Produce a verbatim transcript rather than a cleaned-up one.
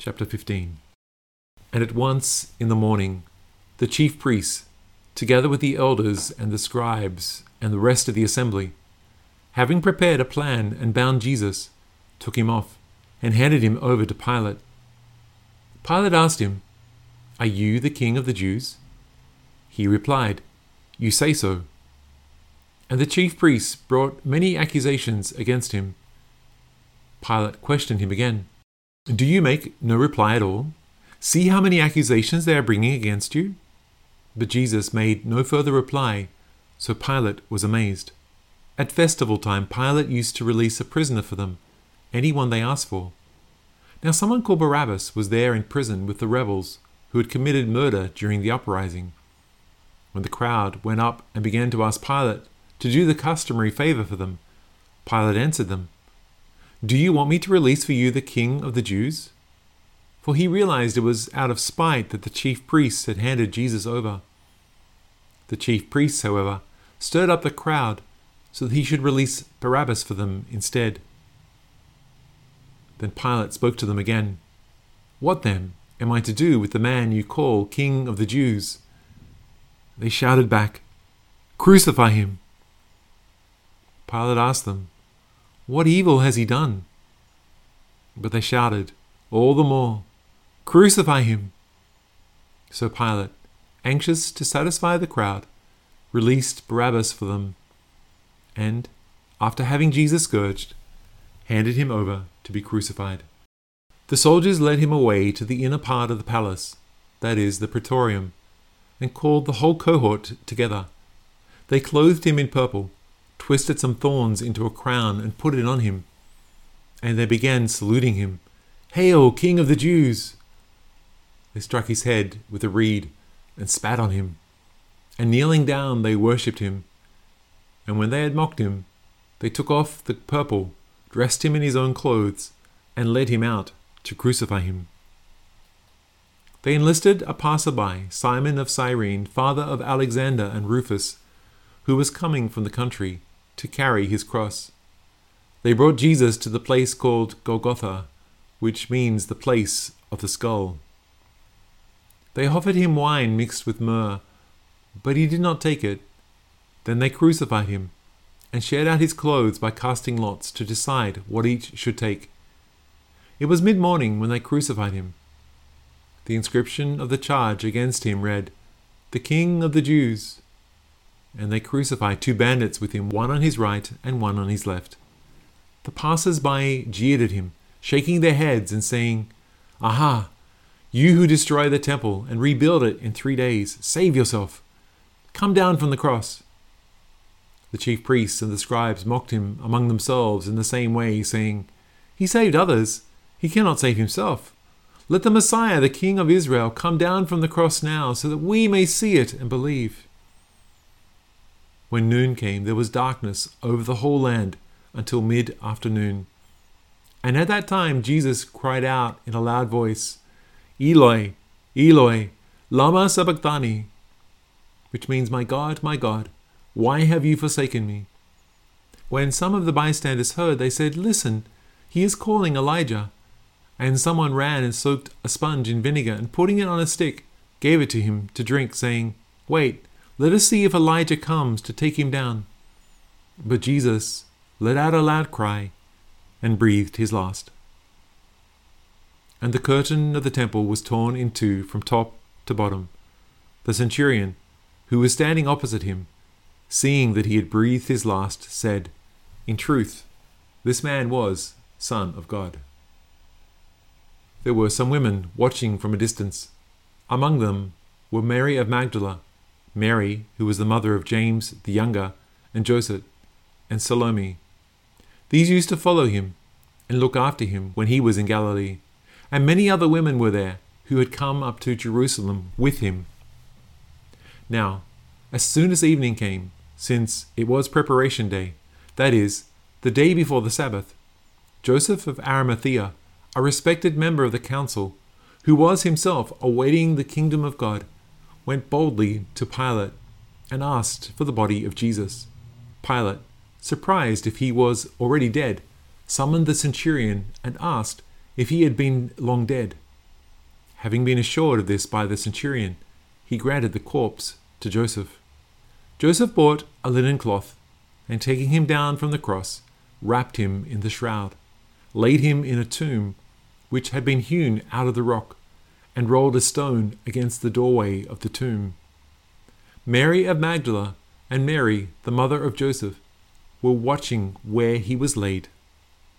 Chapter fifteen. And at once in the morning the chief priests, together with the elders and the scribes and the rest of the assembly, having prepared a plan and bound Jesus, took him off and handed him over to Pilate. Pilate asked him, "Are you the king of the Jews?" He replied, "You say so." And the chief priests brought many accusations against him. Pilate questioned him again. "Do you make no reply at all? See how many accusations they are bringing against you?" But Jesus made no further reply, so Pilate was amazed. At festival time, Pilate used to release a prisoner for them, anyone they asked for. Now someone called Barabbas was there in prison with the rebels who had committed murder during the uprising. When the crowd went up and began to ask Pilate to do the customary favor for them, Pilate answered them, "Do you want me to release for you the king of the Jews?" For he realized it was out of spite that the chief priests had handed Jesus over. The chief priests, however, stirred up the crowd so that he should release Barabbas for them instead. Then Pilate spoke to them again. "What then am I to do with the man you call King of the Jews?" They shouted back, "Crucify him!" Pilate asked them, "What evil has he done?" But they shouted all the more, "Crucify him!" So Pilate, anxious to satisfy the crowd, released Barabbas for them, and, after having Jesus scourged, handed him over to be crucified. The soldiers led him away to the inner part of the palace, that is, the praetorium, and called the whole cohort together. They clothed him in purple, twisted some thorns into a crown and put it on him, and they began saluting him, "Hail, King of the Jews!" They struck his head with a reed and spat on him, and kneeling down they worshipped him. And when they had mocked him, they took off the purple, dressed him in his own clothes, and led him out to crucify him. They enlisted a passerby, Simon of Cyrene, father of Alexander and Rufus, who was coming from the country, to carry his cross. They brought Jesus to the place called Golgotha, which means the place of the skull. They offered him wine mixed with myrrh, but he did not take it. Then they crucified him, and shared out his clothes by casting lots to decide what each should take. It was mid-morning when they crucified him. The inscription of the charge against him read, "The King of the Jews." And they crucified two bandits with him, one on his right and one on his left. The passers-by jeered at him, shaking their heads and saying, "Aha! You who destroy the temple and rebuild it in three days, save yourself. Come down from the cross." The chief priests and the scribes mocked him among themselves in the same way, saying, "He saved others. He cannot save himself. Let the Messiah, the King of Israel, come down from the cross now, so that we may see it and believe." When noon came, there was darkness over the whole land until mid-afternoon. And at that time Jesus cried out in a loud voice, "Eloi, Eloi, lama sabachthani," which means, "My God, my God, why have you forsaken me?" When some of the bystanders heard, they said, "Listen, he is calling Elijah." And someone ran and soaked a sponge in vinegar and putting it on a stick, gave it to him to drink, saying, "Wait, let us see if Elijah comes to take him down." But Jesus let out a loud cry and breathed his last. And the curtain of the temple was torn in two from top to bottom. The centurion, who was standing opposite him, seeing that he had breathed his last, said, "In truth, this man was Son of God." There were some women watching from a distance. Among them were Mary of Magdala, Mary, who was the mother of James the younger, and Joseph, and Salome. These used to follow him and look after him when he was in Galilee. And many other women were there who had come up to Jerusalem with him. Now, as soon as evening came, since it was preparation day, that is, the day before the Sabbath, Joseph of Arimathea, a respected member of the council, who was himself awaiting the kingdom of God, went boldly to Pilate and asked for the body of Jesus. Pilate, surprised if he was already dead, summoned the centurion and asked if he had been long dead. Having been assured of this by the centurion, he granted the corpse to Joseph. Joseph bought a linen cloth, and taking him down from the cross, wrapped him in the shroud, laid him in a tomb which had been hewn out of the rock, and rolled a stone against the doorway of the tomb. Mary of Magdala and Mary, the mother of Joseph, were watching where he was laid.